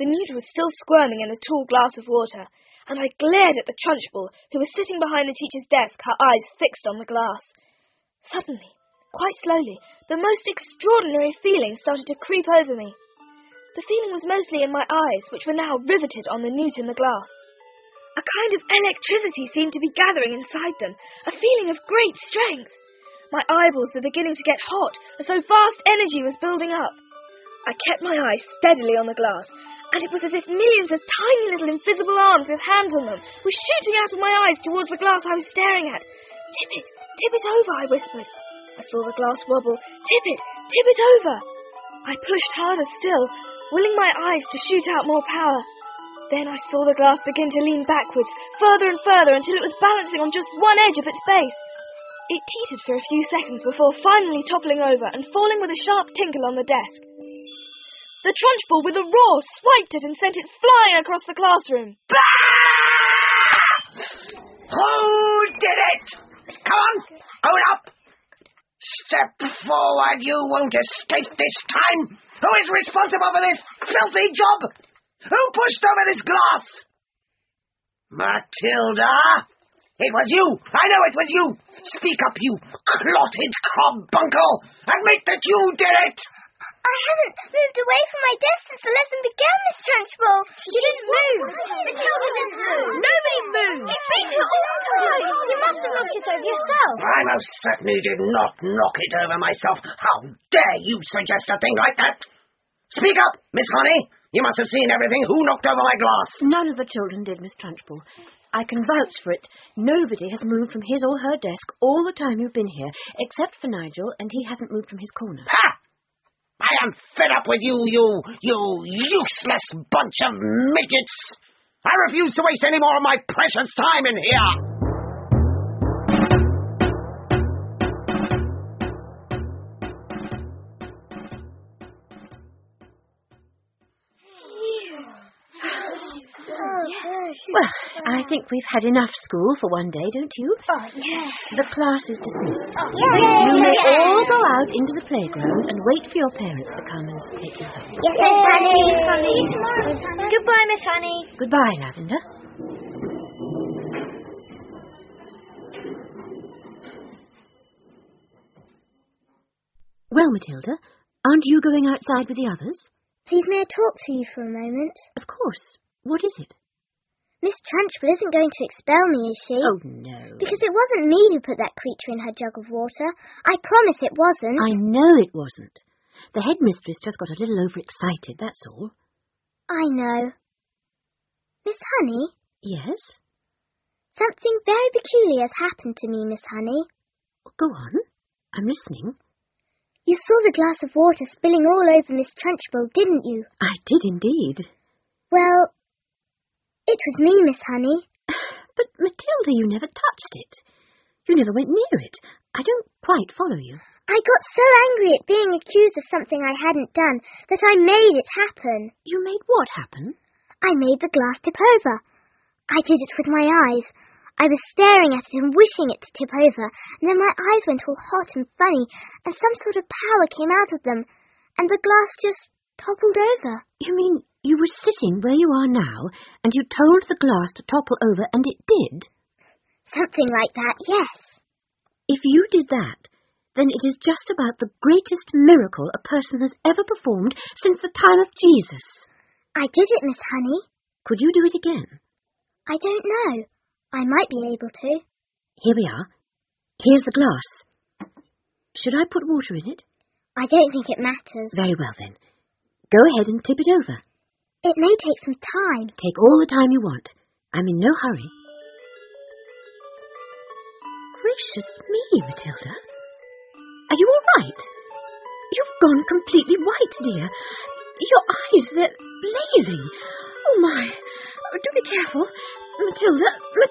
The newt was still squirming in a tall glass of water, and I glared at the Trunchbull, who was sitting behind the teacher's desk, her eyes fixed on the glass. Suddenly, quite slowly, the most extraordinary feeling started to creep over me. The feeling was mostly in my eyes, which were now riveted on the newt in the glass. A kind of electricity seemed to be gathering inside them, a feeling of great strength. My eyeballs were beginning to get hot, as though vast energy was building up. I kept my eyes steadily on the glass, and it was as if millions of tiny little invisible arms with hands on them were shooting out of my eyes towards the glass I was staring at. Tip it over, I whispered. I saw the glass wobble. Tip it over. I pushed harder still, willing my eyes to shoot out more power. Then I saw the glass begin to lean backwards, further and further, until it was balancing on just one edge of its base. It teetered for a few seconds before finally toppling over and falling with a sharp tinkle on the desk. The Trunchbull, with a roar, swiped it and sent it flying across the classroom. Who did it? Come on, hold up. Step forward, you won't escape this time. Who is responsible for this filthy job? Who pushed over this glass? Matilda? It was you. I know it was you. Speak up, you clotted carbuncle. Admit that you did it. I haven't moved away from my desk since the lesson began, Miss Trunchbull. She didn't move. Matilda didn't move. Nobody moved. It's been here all the time. You must have knocked it over yourself. I most certainly did not knock it over myself. How dare you suggest a thing like that? Speak up, Miss Honey. You must have seen everything. Who knocked over my glass? None of the children did, Miss Trunchbull. I can vouch for it. Nobody has moved from his or her desk all the time you've been here, except for Nigel, and he hasn't moved from his corner. Ha! I am fed up with you useless bunch of midgets. I refuse to waste any more of my precious time in here. Well, I think we've had enough school for one day, don't you? Oh, yes. The class is dismissed. Oh, You may yes. all go out into the playground and wait for your parents to come and take you home. Yes, Miss Honey. Goodbye, Miss Honey. Goodbye, Lavender. Well, Matilda, aren't you going outside with the others? Please, may I talk to you for a moment? Of course. What is it? Miss Trunchbull isn't going to expel me, is she? Oh, no. Because it wasn't me who put that creature in her jug of water. I promise it wasn't. I know it wasn't. The headmistress just got a little overexcited, that's all. I know. Miss Honey? Yes? Something very peculiar has happened to me, Miss Honey. Go on. I'm listening. You saw the glass of water spilling all over Miss Trunchbull, didn't you? I did indeed. Well, it was me, Miss Honey. But, Matilda, you never touched it. You never went near it. I don't quite follow you. I got so angry at being accused of something I hadn't done that I made it happen. You made what happen? I made the glass tip over. I did it with my eyes. I was staring at it and wishing it to tip over, and then my eyes went all hot and funny, and some sort of power came out of them, and the glass just toppled over. You mean you were sitting where you are now, and you told the glass to topple over, and it did? Something like that, yes. If you did that, then it is just about the greatest miracle a person has ever performed since the time of Jesus. I did it, Miss Honey. Could you do it again? I don't know. I might be able to. Here we are. Here's the glass. Should I put water in it? I don't think it matters. Very well, then. Go ahead and tip it over. It may take some time. Take all the time you want. I'm in no hurry. Gracious me, Matilda. Are you all right? You've gone completely white, dear. Your eyes, they're blazing. Oh, my. Oh, do be careful. Matilda,